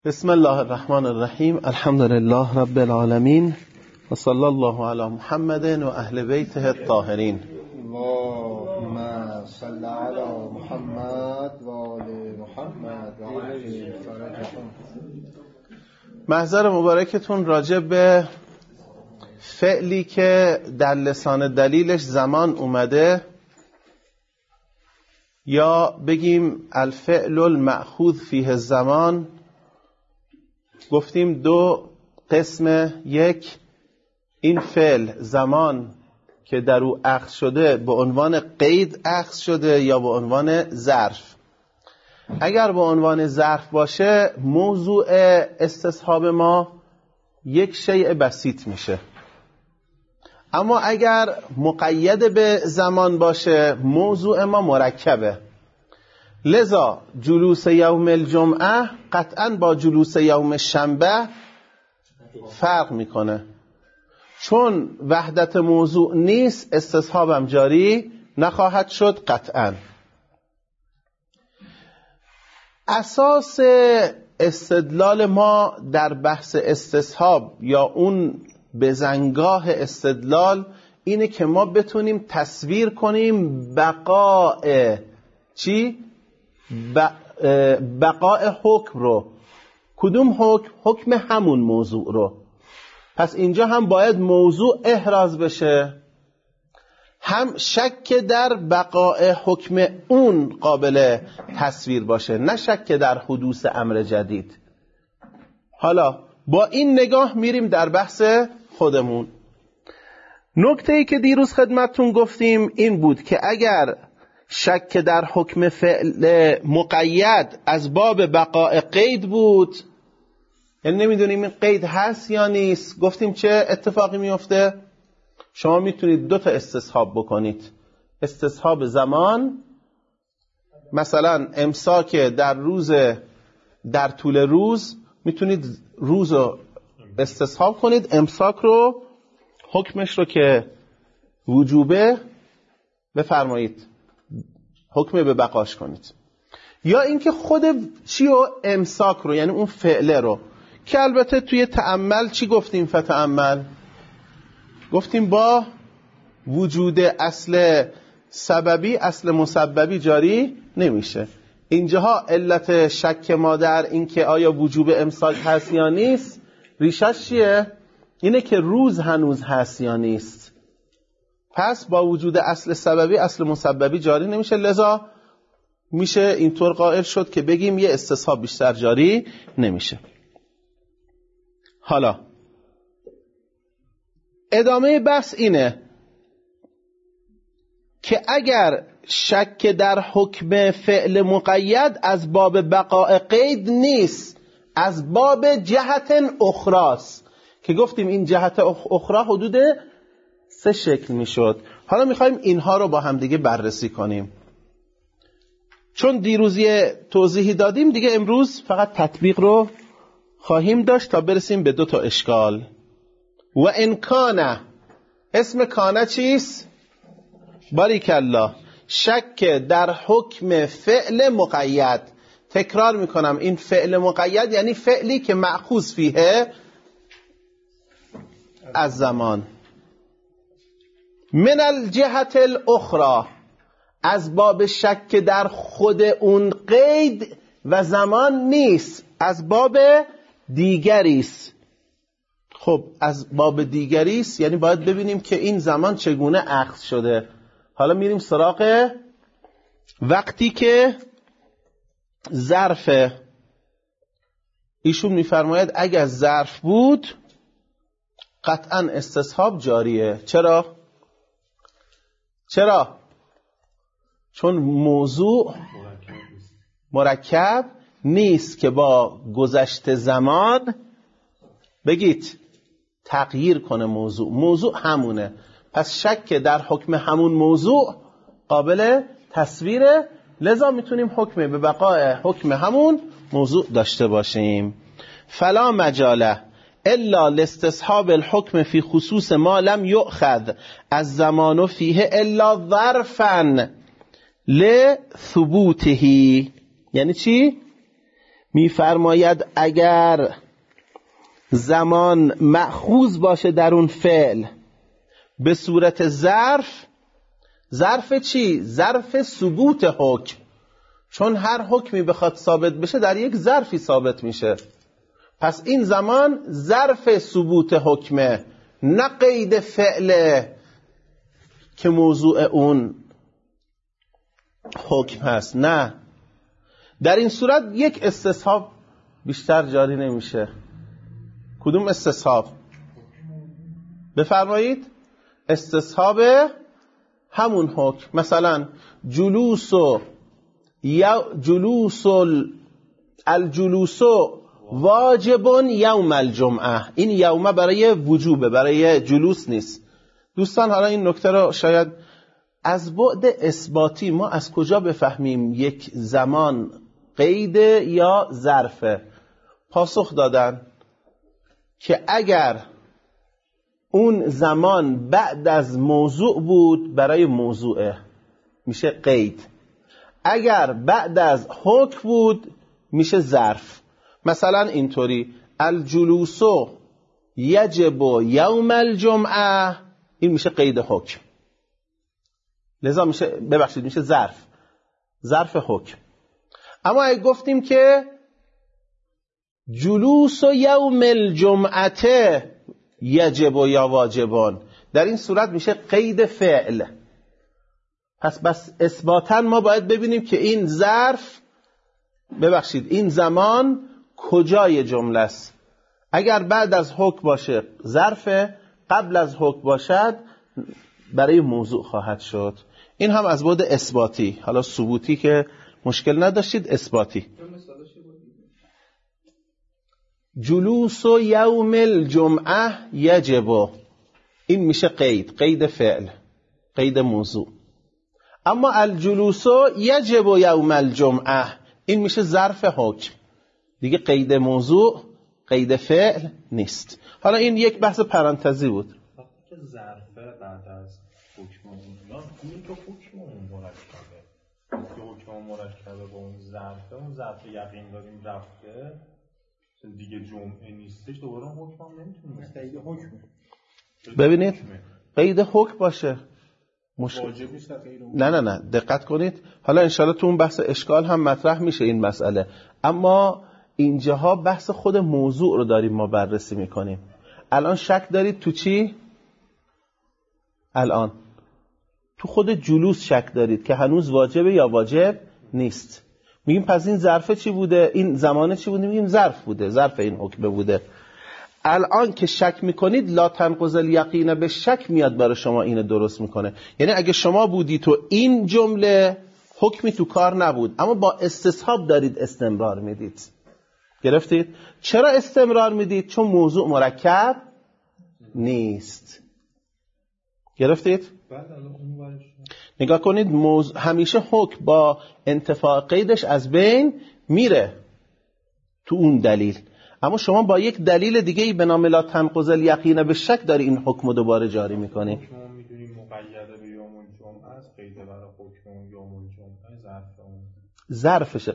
بسم الله الرحمن الرحیم. الحمد لله رب العالمین و صلی الله علی محمد و اهل بیته الطاهرین. اللهم صل علی محمد و آل محمد و عجل فرجهم. محضر مبارکتون راجع به فعلی که در لسان دلیلش زمان اومده، یا بگیم الفعل المأخوذ فیه الزمان. گفتیم دو قسم، یک این فعل زمان که در او اخذ شده به عنوان قید اخذ شده یا به عنوان ظرف. اگر به عنوان ظرف باشه موضوع استصحاب ما یک شیء بسیط میشه، اما اگر مقید به زمان باشه موضوع ما مرکبه. لذا جلوس یوم الجمعه قطعا با جلوس یوم شنبه فرق میکنه، چون وحدت موضوع نیست استصحابم جاری نخواهد شد قطعا. اساس استدلال ما در بحث استصحاب یا اون بزنگاه استدلال اینه که ما بتونیم تصویر کنیم بقاء چی؟ بقاء حکم رو. کدوم حکم؟ حکم همون موضوع رو. پس اینجا هم باید موضوع احراز بشه، هم شک در بقاء حکم اون قابل تصویر باشه، نه شک در حدوث امر جدید. حالا با این نگاه میریم در بحث خودمون. نکته‌ای که دیروز خدمتتون گفتیم این بود که اگر شک در حکم فعل مقید از باب بقاء قید بود، یعنی نمیدونیم این قید هست یا نیست، گفتیم چه اتفاقی میفته؟ شما میتونید دو تا استصحاب بکنید. استصحاب زمان، مثلا امساک در طول روز میتونید روز رو استصحاب کنید، امساک رو حکمش رو که وجوبه بفرمایید حکم به بقاش کنید. یا اینکه خود چی رو امساک رو، یعنی اون فعله رو، که البته توی تأمل چی گفتیم؟ فتأمل گفتیم با وجود اصل سببی اصل مسببی جاری نمیشه. اینجاها علت شک ما در این که آیا وجوب امساک هست یا نیست ریشش چیه؟ اینه که روز هنوز هست یا نیست. پس با وجود اصل سببی اصل مسببی جاری نمیشه، لذا میشه اینطور قائل شد که بگیم یه استصحاب بیشتر جاری نمیشه. حالا ادامه بحث اینه که اگر شک در حکم فعل مقید از باب بقاء قید نیست، از باب جهت اخراست، که گفتیم این جهت اخرى حدود 3 شکل میشد. حالا میخوایم اینها رو با هم دیگه بررسی کنیم، چون دیروز یه توضیحی دادیم دیگه، امروز فقط تطبیق رو خواهیم داشت تا برسیم به 2 تا اشکال. و ان کان، اسم کانه چیست؟ باریک الله، شک در حکم فعل مقید. تکرار میکنم، این فعل مقید یعنی فعلی که مأخوذ فیه از زمان. من الجهت الاخرى، از باب شک در خود اون قید و زمان نیست، از باب دیگریست. خب از باب دیگریست یعنی باید ببینیم که این زمان چگونه اخذ شده. حالا میریم سراغ وقتی که ظرف. ایشون میفرماید اگر ظرف بود قطعا استصحاب جاریه. چرا؟ چون موضوع مرکب نیست که با گذشت زمان بگید تغییر کنه موضوع همونه. پس شک در حکم همون موضوع قابل تصویره، لذا میتونیم حکم به بقاء حکم همون موضوع داشته باشیم. فلا مجاله الا لاستصحاب الحكم في خصوص ما لم يؤخذ الزمان فيه الا ظرفا لثبوته. یعنی چی؟ میفرماید اگر زمان مأخوذ باشه در اون فعل به صورت ظرف چی؟ ظرف ثبوت حکم، چون هر حکمی بخواد ثابت بشه در یک ظرفی ثابت میشه. پس این زمان ظرف ثبوت حکمه، نه قید فعله که موضوع اون حکم هست. نه، در این صورت یک استصحاب بیشتر جاری نمیشه. کدوم استصحاب؟ بفرمایید. استصحاب همون حکم. مثلا الجلوس واجب یوم الجمعه، این یوم برای وجوبه، برای جلوس نیست. دوستان حالا این نکته رو شاید از بعد اثباتی ما از کجا بفهمیم یک زمان قید یا ظرفه؟ پاسخ دادن که اگر اون زمان بعد از موضوع بود برای موضوعه میشه قید، اگر بعد از حکم بود میشه ظرف. مثلا اینطوری الجلوس یجب یوم الجمعه، این میشه قید حکم، لذا میشه ظرف حکم. اما اگه گفتیم که جلوس یوم الجمعه یجب یا واجبان، در این صورت میشه قید فعل. پس اثباتا ما باید ببینیم که این این زمان کجای جمله است. اگر بعد از حکم باشه ظرفه، قبل از حکم باشد برای موضوع خواهد شد. این هم از بعد اثباتی. حالا ثبوتی که مشکل نداشتید، اثباتی. جلوس یوم الجمعه یجب، این میشه قید فعل، قید موضوع. اما الجلوس یجب یوم الجمعه، این میشه ظرف حکم، دیگه قید موضوع قید فعل نیست. حالا این یک بحث پرانتزی بود. وقتی که ظرفه بعد از حکم اون که حکم اون مرکبه، که حکم اون مرکبه با اون ظرف یقین داریم رفته دیگه جمعه نیستش، دوباره حکم هم نمیتونیم قید حکم. ببینید قید حکم باشه واجب نیست. نه دقت کنید. حالا انشاءالله تو اون بحث اشکال هم مطرح میشه این مسئله، اما اینجاها بحث خود موضوع رو داریم ما بررسی میکنیم. الان شک دارید تو چی؟ الان تو خود جلوس شک دارید که هنوز واجبه یا واجب نیست. میگیم پس این ظرفه چی بوده؟ این زمانه چی بوده؟ میگیم ظرف بوده، ظرف این حکمه بوده. الان که شک میکنید لا تنقض الیقین به شک میاد برای شما اینو درست میکنه. یعنی اگه شما بودی تو این جمله حکمی تو کار نبود، اما با استصحاب دارید استمرار میدید. گرفتید؟ چرا استمرار میدید؟ چون موضوع مرکب نیست. گرفتید؟ نگاه کنید همیشه حکم با انتفاع قیدش از بین میره تو اون دلیل، اما شما با یک دلیل دیگه ای به نام لا تنقض الیقین به شک داری این حکم دوباره جاری میکنی. حکم میدونیم مقیده به یوم الجمعه است، قید برای حکم یوم الجمعه ظرفشه،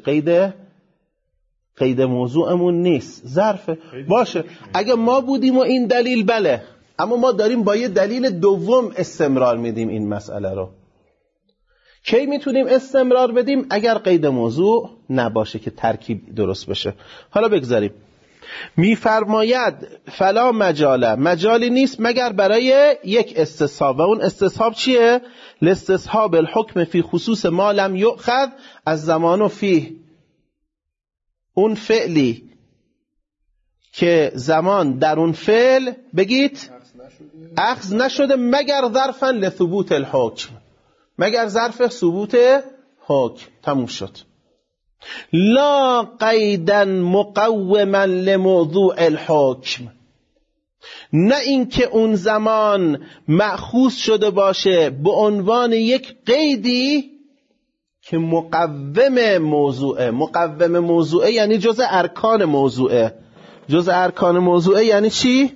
قید موضوعمون نیست، ظرف باشه. اگه ما بودیم و این دلیل بله، اما ما داریم با یه دلیل دوم استمرار میدیم این مسئله رو. کی میتونیم استمرار بدیم؟ اگر قید موضوع نباشه که ترکیب درست بشه. حالا بگذاریم. میفرماید فلا مجالی نیست مگر برای یک استصحاب، و اون استصحاب چیه؟ لاستصحاب الحکم فی خصوص ما لم یؤخذ از زمان و فیه، اون فعلی که زمان در اون فعل بگید اخذ نشده مگر ظرفا لثبوت الحکم، مگر ظرف ثبوت حکم. تموم شد. لا قیدا مقوما لموضوع الحکم، نه اینکه اون زمان مأخوذ شده باشه به عنوان یک قیدی که مقوم موضوعه. مقوم موضوعه یعنی جزء ارکان موضوعه. جزء ارکان موضوعه یعنی چی؟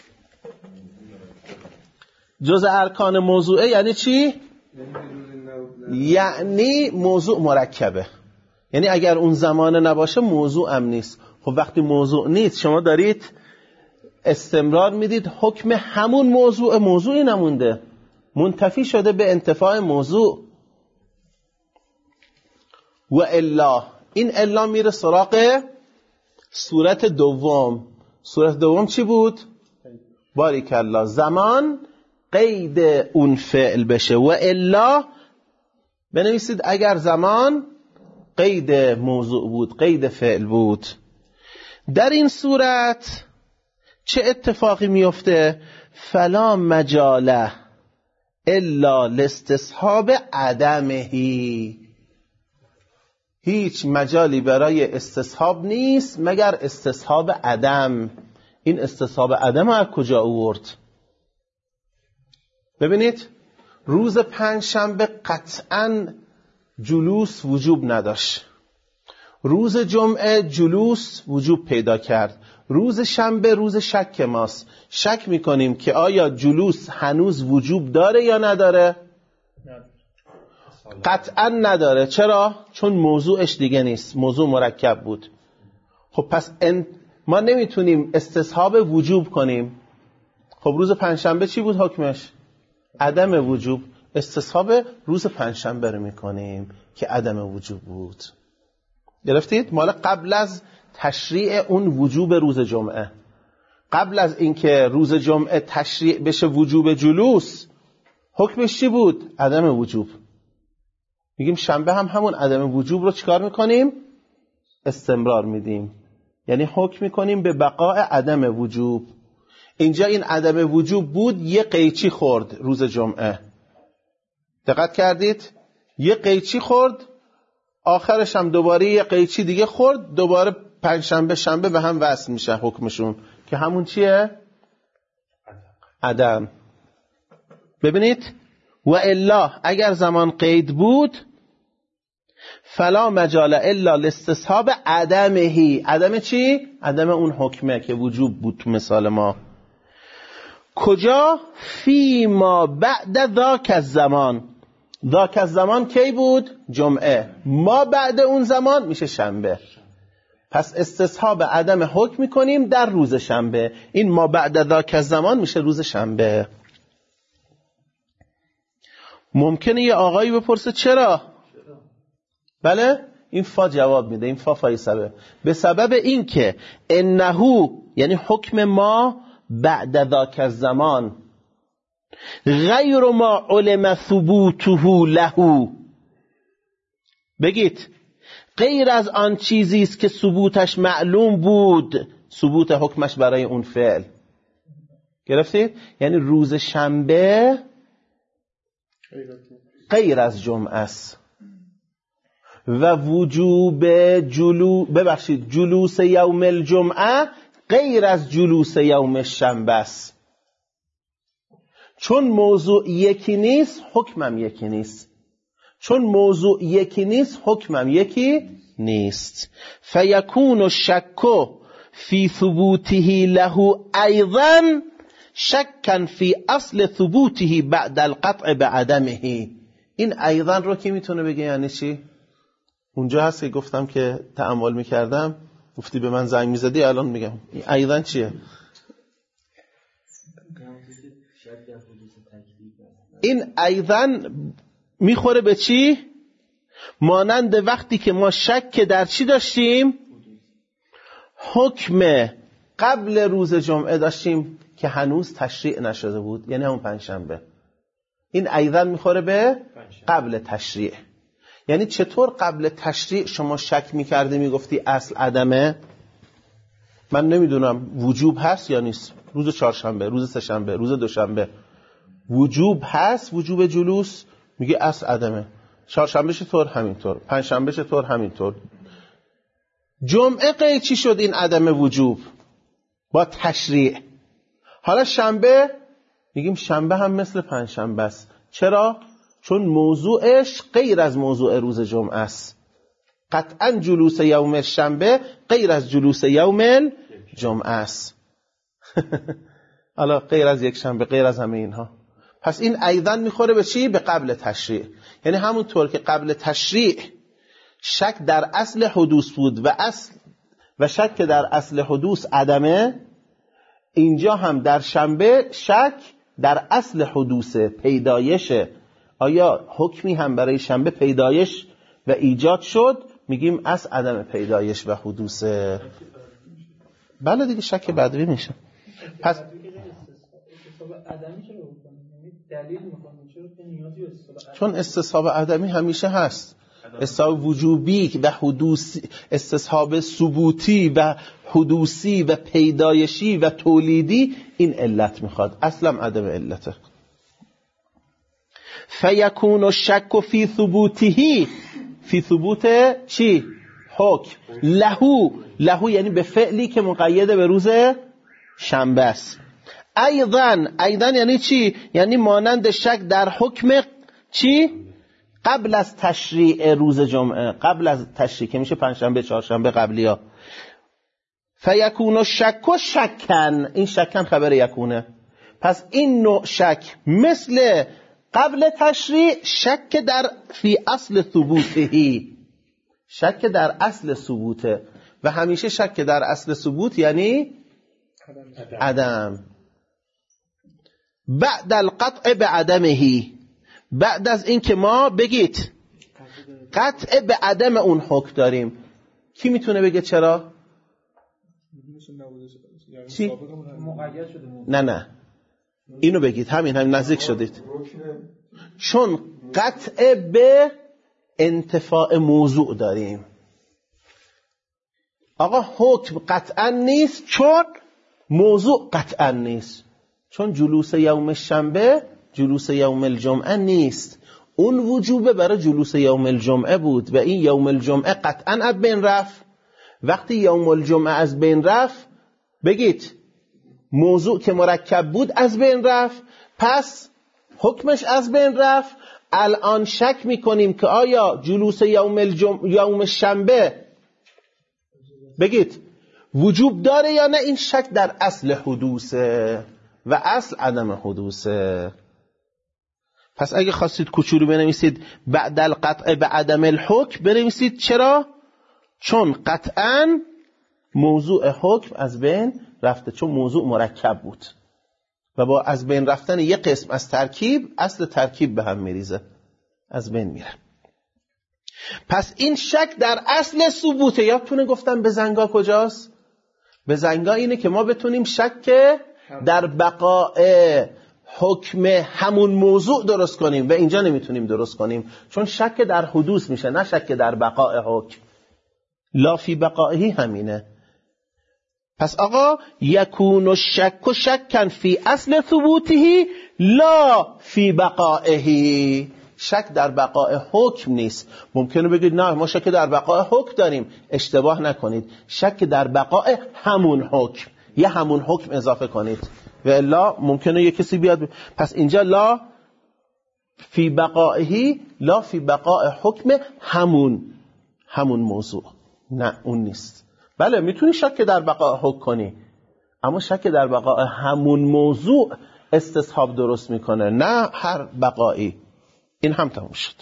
جزء ارکان موضوعه یعنی چی؟ یعنی موضوع مرکبه، یعنی اگر اون زمان نباشه موضوع هم نیست. خب وقتی موضوع نیست شما دارید استمرار میدید حکم همون موضوعی نمونده، منتفی شده به انتفاع موضوع. و الا، این الا میره سراغ صورت دوم. صورت دوم چی بود؟ باریکالله، زمان قید اون فعل بشه. و الا بنویسید اگر زمان قید موضوع بود، قید فعل بود. در این صورت چه اتفاقی میفته؟ فلا مجاله الا لاستصحاب عدمهی، هیچ مجالی برای استصحاب نیست مگر استصحاب عدم. این استصحاب عدم از کجا آورد؟ ببینید روز پنجشنبه قطعاً جلوس وجوب نداشت، روز جمعه جلوس وجوب پیدا کرد، روز شنبه روز شک ماست. شک میکنیم که آیا جلوس هنوز وجوب داره یا نداره؟ قطعا نداره. چرا؟ چون موضوعش دیگه نیست، موضوع مرکب بود. خب پس ما نمیتونیم استصحاب وجوب کنیم. خب روز پنجشنبه چی بود حکمش؟ عدم وجوب. استصحاب روز پنجشنبه رو میکنیم که عدم وجوب بود. گرفتید؟ مال قبل از تشریع اون وجوب روز جمعه، قبل از اینکه روز جمعه تشریع بشه وجوب جلوس، حکمش چی بود؟ عدم وجوب. میگیم شنبه هم همون عدم وجوب رو چیکار میکنیم؟ استمرار میدیم، یعنی حکم میکنیم به بقاء عدم وجوب. اینجا این عدم وجوب بود، یه قیچی خورد روز جمعه. دقت کردید؟ یه قیچی خورد، آخرش هم دوباره یه قیچی دیگه خورد، دوباره پنجشنبه شنبه به هم وصل میشه حکمشون که همون چیه؟ عدم. ببینید و الا اگر زمان قید بود فلا مجال الا لاستصحاب عدمهی. عدم چی؟ عدم اون حکمه که وجوب بود تو مثال ما. کجا؟ فی ما بعد ذاک الزمان. ذاک الزمان کی بود؟ جمعه. ما بعد اون زمان میشه شنبه. پس استصحاب عدم حکم میکنیم در روز شنبه. این ما بعد ذاک الزمان میشه روز شنبه. ممکنه یه آقایی بپرسه چرا؟ بله؟ این فا جواب میده. این فا فایسبه. به سبب این که انهو یعنی حکم ما بعد ذاک الزمان غیر ما علم ثبوته له. بگید غیر از آن چیزی است که ثبوتش معلوم بود، ثبوت حکمش برای اون فعل. گرفتید؟ یعنی روز شنبه غیر از جمعه است و وجوب جلوس یوم الجمعه غیر از جلوس یوم الشنبه است. چون موضوع یکی نیست حکمم یکی نیست، چون موضوع یکی نیست حکمم یکی نیست. فیکون الشک فی ثبوته له ایضا شکن فی اصل ثبوته بعد القطع بعدمه. این ایضا رو کی میتونه بگه یعنی چی؟ اونجا هست که گفتم که تأمل میکردم، گفتی به من زنگ میزدی، الان میگم ایضا چیه؟ این ایضا میخوره به چی؟ مانند وقتی که ما شک در چی داشتیم؟ حکم قبل روز جمعه داشتیم که هنوز تشریع نشده بود، یعنی همون پنجشنبه. این ایضا میخوره به قبل تشریع. یعنی چطور قبل تشریع شما شک میکردی میگفتی اصل عدمه؟ من نمیدونم وجوب هست یا نیست. روز چهارشنبه، روز سه‌شنبه، روز دوشنبه وجوب هست، وجوب جلوس، میگه اصل عدمه. چهارشنبه چطور؟ همینطور. پنجشنبه چطور؟ همینطور. جمعه قیچی شد این عدم وجوب با تشریع. حالا شنبه میگیم شنبه هم مثل پنجشنبه است. چرا؟ چون موضوعش غیر از موضوع روز جمعه است. قطعا جلوس یوم شنبه غیر از جلوس یوم جمعه است. حالا غیر از یک شنبه، غیر از همه اینها. پس این ایضا میخوره به چی؟ به قبل تشریع. یعنی همونطور که قبل تشریع شک در اصل حدوث بود و شک در اصل حدوث عدمه، اینجا هم در شنبه شک در اصل حدوث پیدایشه. آیا حکمی هم برای شنبه پیدایش و ایجاد شد؟ میگیم اصل عدم پیدایش و حدوثه. بله دیگه شک بدوی میشه. پس چون استصحاب عدمی همیشه هست، استصحاب وجوبی و حدوثی، استصحاب ثبوتی و حدوثی و پیدایشی و تولیدی، این علت میخواد، اصلا عدم علته. فیکون الشک فی ثبوته، فی ثبوت چی؟ حکم. لهو یعنی به فعلی که مقید به روز شنبه است. ایضا یعنی چی؟ یعنی مانند شک در حکم چی؟ قبل از تشریع روز جمعه، قبل از تشریع که میشه پنجشنبه چهارشنبه قبلی ها. فیکون الشک شکن، این شکن خبر یکونه. پس این نوع شک مثل قبل تشریع شک در فی اصل ثبوتهی، شک در اصل ثبوته و همیشه شک در اصل ثبوت یعنی عدم. بعد القطع به عدمهی، بعد از این که ما بگید قطع به عدم اون حکم داریم. کی میتونه بگه چرا؟ چی؟ نه اینو بگید، همین نزدیک شدید. چون قطع به انتفاع موضوع داریم. آقا حکم قطعا نیست چون موضوع قطعا نیست. چون جلوس یوم شنبه جلوس یوم الجمعه نیست، اون وجوبه برای جلوس یوم الجمعه بود و این یوم الجمعه قطعا از بین رفت. وقتی یوم الجمعه از بین رفت بگید موضوع که مرکب بود از بین رفت، پس حکمش از بین رفت. الان شک میکنیم که آیا جلوس یوم شنبه بگید وجوب داره یا نه. این شک در اصل حدوثه و اصل عدم حدوثه. پس اگه خواستید کوچولو بنویسید بعد القطع به عدم الحکم بنویسید. چرا؟ چون قطعا موضوع حکم از بین رفته، چون موضوع مرکب بود و با از بین رفتن یک قسم از ترکیب اصل ترکیب به هم میریزه، از بین میره. پس این شک در اصل ثبوته. یادتونه گفتم بزنگا کجاست؟ بزنگا اینه که ما بتونیم شک در بقاء حکم همون موضوع درست کنیم و اینجا نمیتونیم درست کنیم چون شک در حدوث میشه، نه شک در بقاء حکم. لا فی بقائهی همینه. پس آقا یکون الشک شکن فی اصل ثبوته لا فی بقائهی، شک در بقاء حکم نیست. ممکنه بگید نه ما شک در بقاء حکم داریم، اشتباه نکنید، شک در بقاء همون حکم، یه همون حکم اضافه کنید و الا ممکنه یه کسی بیاد پس اینجا لا فی بقائهی، لا فی بقاء حکم همون موضوع، نه اون نیست. بله میتونی شک در بقاء حکم کنی، اما شک در بقاء همون موضوع استصحاب درست میکنه، نه هر بقایی. این هم تموم شد.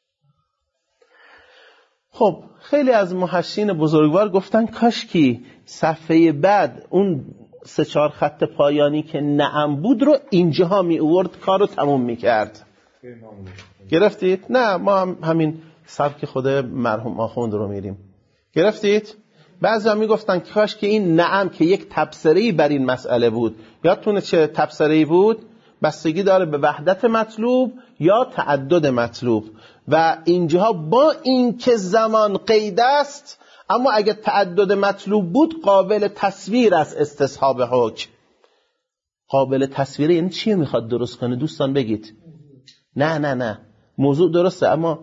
خب خیلی از محشین بزرگوار گفتن کاشکی صفحه بعد اون 3-4 خط پایانی که نعم بود رو اینجاها می آورد، کارو تموم میکرد. گرفتید؟ نه ما هم همین سبک خود مرحوم آخوند رو میریم. گرفتید؟ بعضی هم میگفتن کاش که این نعم که یک تبصره‌ای بر این مسئله بود. یادتونه چه تبصره‌ای بود؟ بستگی داره به وحدت مطلوب یا تعدد مطلوب و اینجاها با این که زمان قید است، اما اگه تعدد مطلوب بود قابل تصویر از استصحاب حکم. قابل تصویره یعنی چی میخواد درست کنه؟ دوستان بگید. نه موضوع درسته، اما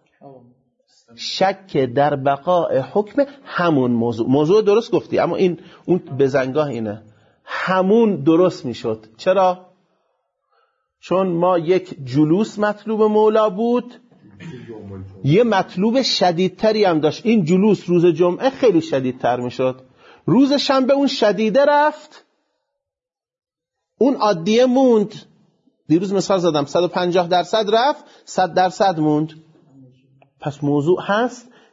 شک در بقاء حکم همون موضوع درست گفتی، اما این اون بزنگاه اینه همون درست میشد. چرا؟ چون ما یک جلوس مطلوب مولا بود، یه مطلوب شدیدتری هم داشت. این جلوس روز جمعه خیلی شدیدتر میشد، روز شنبه اون شدیده رفت، اون عادیه موند. دیروز مثال زدم 150% رفت، 100% موند. پس موضوع هست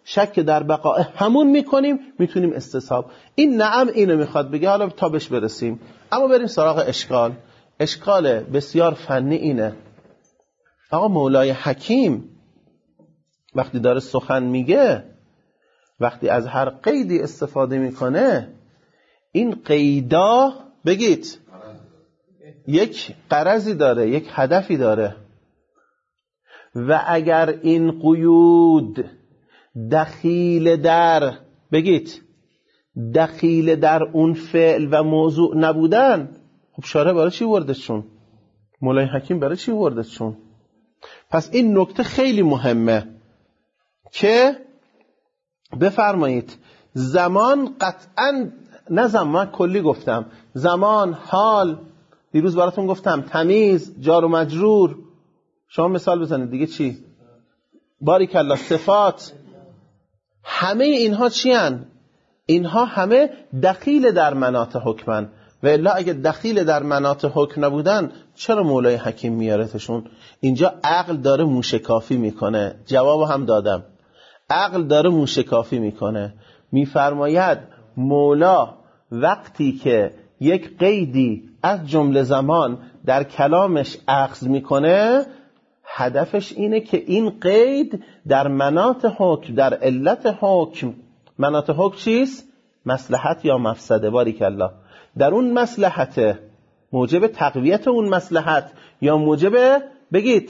شک در بقاء همون میکنیم، میتونیم استصحاب. این نعم اینو میخواد بگه، حالا تا بهش برسیم. اما بریم سراغ اشکال. اشکال بسیار فنی اینه. آقا مولای حکیم وقتی داره سخن میگه، وقتی از هر قیدی استفاده میکنه، این قیدا بگید یک غرضی داره، یک هدفی داره. و اگر این قیود دخیل در بگید دخیل در اون فعل و موضوع نبودن، خب شارع برای چی وردشون؟ مولای حکیم برای چی وردشون؟ پس این نکته خیلی مهمه که بفرمایید زمان قطعا، نه زمان کلی گفتم، زمان، حال، دیروز براتون گفتم تمیز، جار و مجرور، شما مثال بزنید دیگه چی؟ باریکالله، صفات، همه اینها چی هن؟ اینها همه دخیل در مناط حکمن. و الا اگه دخیل در مناط حکم نبودن چرا مولای حکیم میارتشون؟ اینجا عقل داره موشکافی میکنه. جواب هم دادم، عقل داره موشکافی میکنه. میفرماید مولا وقتی که یک قیدی از جمله زمان در کلامش اخذ میکنه، هدفش اینه که این قید در مناط حکم، در علت حکم، مناط حکم چیست؟ مصلحت یا مفسده. باریکالله. در اون مصلحت موجب تقویت اون مصلحت یا موجب بگید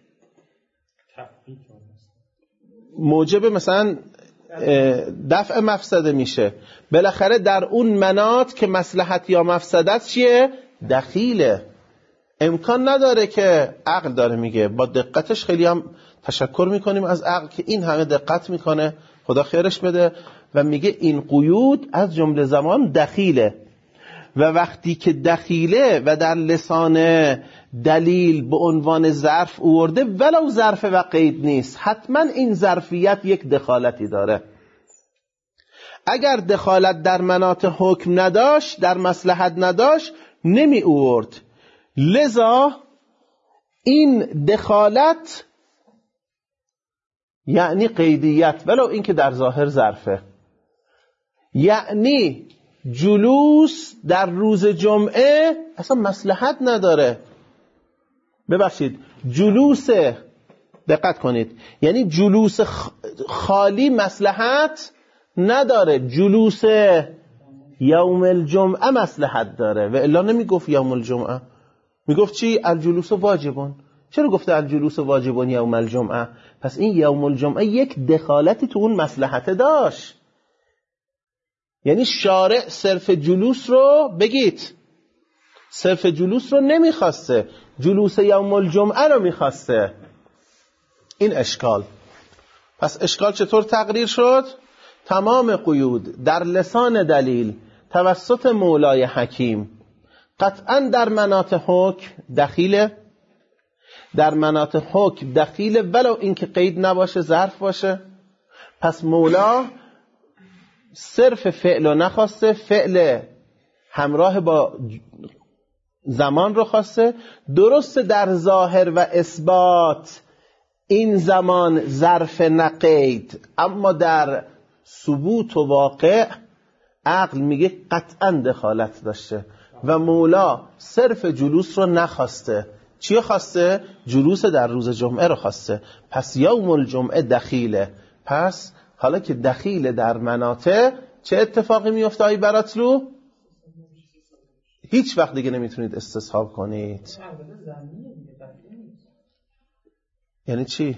موجب مثلا دفع مفسده میشه. بالاخره در اون مناط که مصلحت یا مفسدت چیه؟ دخیله. امکان نداره که عقل داره میگه، با دقتش خیلی هم تشکر میکنیم از عقل که این همه دقت میکنه، خدا خیرش بده، و میگه این قیود از جمله زمان دخیله. و وقتی که دخیله و در لسان دلیل به عنوان ظرف آورده، ولو ظرف و قید نیست، حتما این ظرفیت یک دخالتی داره. اگر دخالت در مناط حکم نداشت، در مصلحت نداشت، نمی آورد. لذا این دخالت یعنی قیدیت، ولو این که در ظاهر ظرفه. یعنی جلوس در روز جمعه اصلا مصلحت نداره. ببخشید، جلوس، دقت کنید، یعنی جلوس خالی مصلحت نداره، جلوس یوم الجمعه مصلحت داره. و الا نمی گفت یوم الجمعه، می گفت چی؟ الجلوس واجبون. چرا گفته الجلوس واجبون یوم الجمعه؟ پس این یوم الجمعه یک دخالتی تو اون مصلحت داشت. یعنی شارع صرف جلوس رو بگید، صرف جلوس رو نمیخواسته، جلوس یوم الجمعه رو میخواسته. این اشکال. پس اشکال چطور تقریر شد؟ تمام قیود در لسان دلیل توسط مولای حکیم قطعا در مناط حکم دخیله، در مناط حکم دخیله، ولو اینکه قید نباشه، ظرف باشه. پس مولا صرف فعل رو نخواسته، فعل همراه با زمان رو خواسته. درست در ظاهر و اثبات این زمان ظرف نقید، اما در ثبوت و واقع عقل میگه قطعا دخالت داشته. و مولا صرف جلوس رو نخواسته. چی خواسته؟ جلوس در روز جمعه رو خواسته. پس یوم الجمعه دخیله. پس حالا که دخیل در مناطق، چه اتفاقی میفته آی براتلو؟ هیچ وقت دیگه نمیتونید استصحاب کنید. یعنی چی؟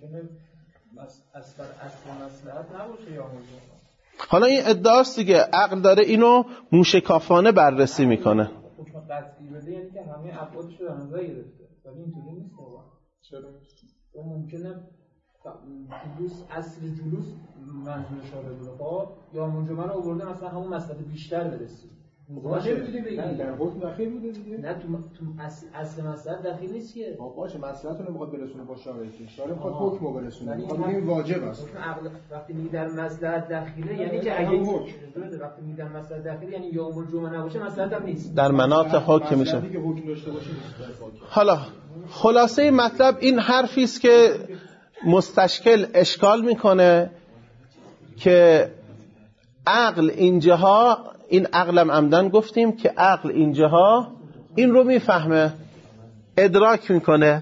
حالا این ادعاست دیگه، عقل داره اینو موشکافانه بررسی میکنه. حکم قطعی بده یعنی که همه افعالش رو در نظر گرفته، ولی اینطوری نیست واقعا. چرا؟ ممکنه جلوس، اصل جلوس منظور شاره بوده، خب یا منجمه رو آورده مثلا همون مسئله بیشتر برسید. باشه میتونی بگی در حکم داخل بوده دیگه. نه تو اصل مسئله داخل نیست که. باشه مسئله‌تون رو میخواد برسونه با شارع، شارع میخواد حکم رو برسونه، میخواد این واجب است. وقتی میگی در مسئله داخله یعنی که اگه وقتی میگی در مسئله داخله یعنی یوم الجمعه نباشه مسئله هم نیست. در مناط حکم میشه. دیگه حکم داشته باشه. حالا خلاصه مطلب این حرفی است که مستشکل اشکال میکنه که عقل اینجاها، این عقلم عمدن گفتیم که عقل اینجاها این رو میفهمه، ادراک میکنه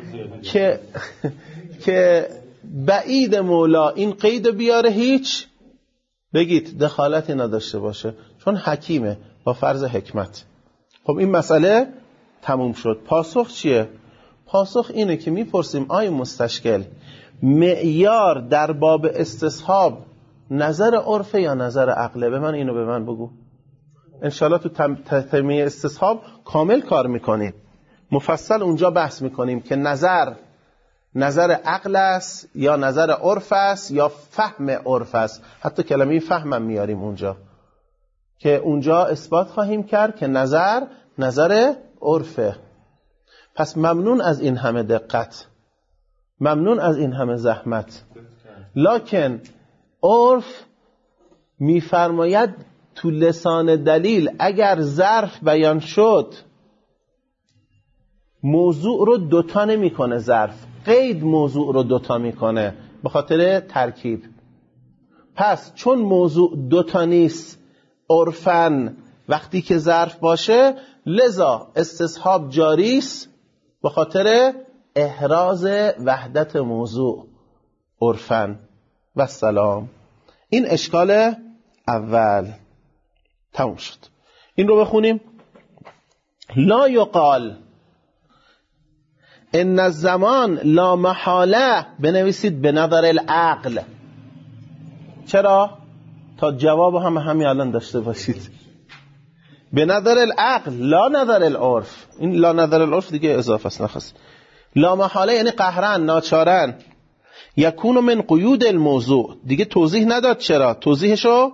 که بعید مولا این قید بیاره هیچ بگید دخالتی نداشته باشه، چون حکیمه با فرض حکمت. خب این مسئله تموم شد. پاسخ چیه؟ پاسخ اینه که میپرسیم آیا مستشکل معیار در باب استصحاب نظر عرفه یا نظر عقله؟ به من بگو. انشالله تو تیمیه استصحاب کامل کار میکنیم، مفصل اونجا بحث میکنیم که نظر عقل است یا نظر عرف است یا فهم عرف است. حتی کلمه فهمم میاریم اونجا که اونجا اثبات خواهیم کرد که نظر عرفه. پس ممنون از این همه دقت، ممنون از این همه زحمت. لکن عرف میفرماید تو لسان دلیل اگر ظرف بیان شد موضوع رو دوتا نمی کنه، ظرف قید موضوع رو دوتا میکنه به خاطر ترکیب. پس چون موضوع دوتا نیست عرفاً وقتی که ظرف باشه، لذا استصحاب جاری است به خاطر احراز وحدت موضوع عرفاً. و سلام. این اشکال اول تموم شد. این رو بخونیم. لا یقال ان الزمان لا محاله، بنویسید به نظر العقل. چرا؟ تا جواب همین الان داشته باشید. به نظر العقل لا نظر العرف. این لا نظر العرف دیگه اضافه است، نخواست. لا محاله یعنی قهرن، ناچارن. یکون من قیود الموضوع، دیگه توضیح نداد. چرا؟ توضیحشو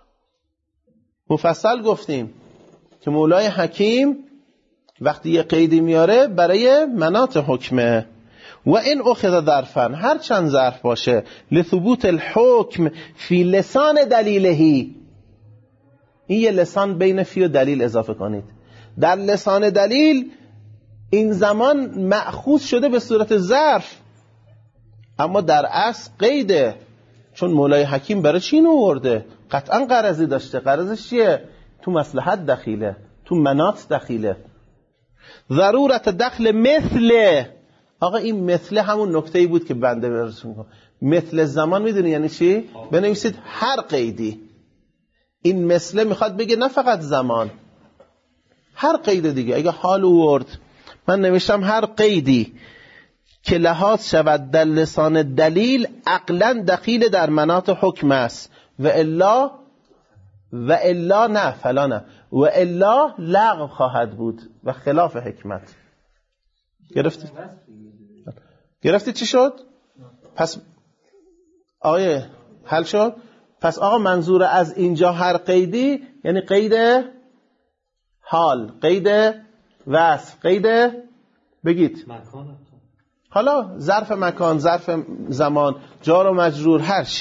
مفصل گفتیم که مولای حکیم وقتی یه قیدی میاره برای مناط حکمه. و این اخذ ظرفا، هر چند ظرف باشه، لثبوت الحکم فی لسان دلیلهی. این یه لسان بین فی و دلیل اضافه کنید. در لسان دلیل این زمان مأخوذ شده به صورت ظرف، اما در اصل قیده. چون مولای حکیم برای چی اینو آورده؟ قطعا غرضی داشته. غرضش چیه؟ تو مصلحت دخیله، تو مناط دخیله. ضرورت دخل مثله. آقا این مثله همون نکته‌ای بود که بنده برسون کنم. مثل زمان میدونی یعنی چی؟ بنویسید هر قیدی. این مثله میخواد بگه نه فقط زمان، هر قید دیگه. اگه حال ورد من نوشتم هر قیدی که لحاظ شود در لسان دلیل عقلا دخیل در مناط حکم است و الا نه فلا نه و الا لغو خواهد بود و خلاف حکمت. گرفتی چی شد؟ پس آقای حل شد. پس آقا منظور از اینجا هر قیدی یعنی قید حال، قید وصف، قید بگید حالا ظرف مکان، ظرف زمان، جار و مجرور، هر چی.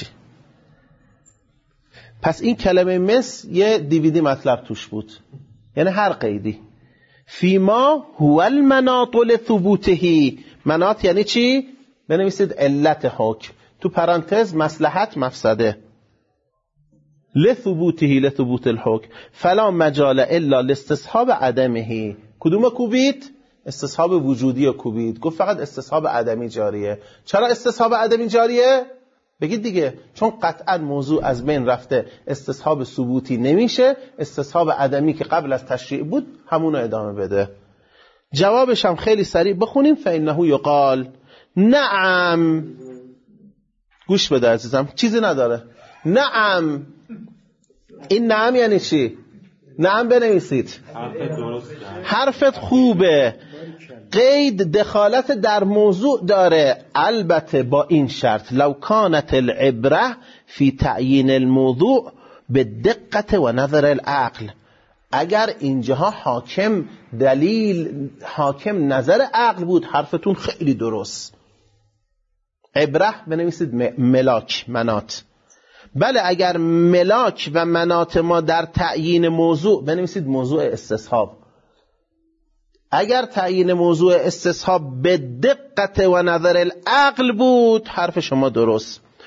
پس این کلمه مس یه دیویدی مطلب توش بود، یعنی هر قیدی. فیما هو المناط لثبوتهی. مناط یعنی چی؟ بنویسید علت حکم، تو پرانتز مصلحت مفسده. لثبوتهی، لثبوت الحکم. فلا مجال الا لاستصحاب عدمه. کدوم کوبید؟ استصحاب وجودی رو کوبید. گفت فقط استصحاب عدمی جاریه. چرا استصحاب عدمی جاریه؟ بگید دیگه. چون قطعا موضوع از بین رفته، استصحاب ثبوتی نمیشه. استصحاب عدمی که قبل از تشریع بود همونو ادامه بده. جوابش هم خیلی سریع بخونیم. فإنه یقال نعم. گوش بده عزیزم، چیزی نداره. نعم. این نعم یعنی چی؟ نعم بنویسید. حرفت خوبه. قید دخالت در موضوع داره، البته با این شرط لو کانت العبره فی تعیین الموضوع به دقت و نظر العقل. اگر اینجاها حاکم دلیل، حاکم نظر عقل بود، حرفتون خیلی درست. عبره بنویسید ملاک، مناط. بله اگر ملاک و مناط ما در تعیین موضوع، بنویسید موضوع استصحاب. اگر تعیین موضوع استصحاب به دقت و نظر العقل بود، حرف شما درست.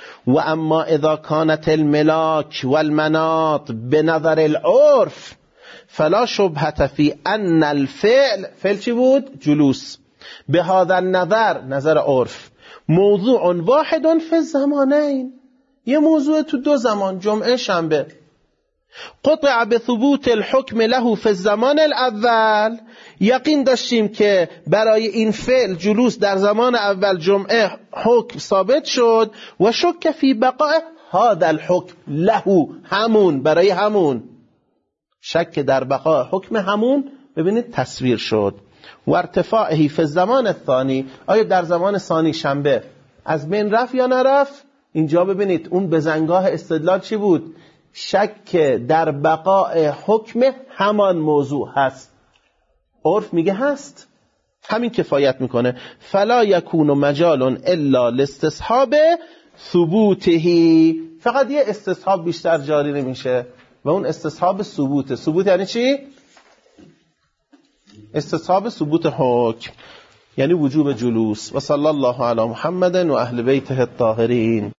و اما اذا كانت الملاك والمناط بنظر العرف فلا شبهة في ان الفعل، فعل چی بود؟ جلوس، به هذا النظر، نظر عرف، موضوع واحد فی الزمانین، یه موضوع تو دو زمان، جمعه شنبه. قطع بثبوت الحکم له فی الزمان الاول، یقین داشتیم که برای این فعل جلوس در زمان اول جمعه حکم ثابت شد. و شک فی بقاء هذا الحکم له، همون، برای همون شک در بقاء حکم همون، ببینید تصویر شد. و ارتفاعه فی الزمان الثانی، آیا در زمان ثانی شنبه از بین رفت یا نرفت؟ اینجا ببینید اون بزنگاه استدلال چی بود؟ شک در بقاء حکم همان موضوع هست. عرف میگه هست، همین کفایت میکنه. فلا یکون مجال الا لاستصحاب ثبوته، فقط یه استصحاب بیشتر جاری نمیشه و اون استصحاب ثبوته. ثبوت یعنی چی؟ استصحاب ثبوت حکم، یعنی وجوب جلوس. و صلی الله علی محمد و اهل بیته الطاهرین.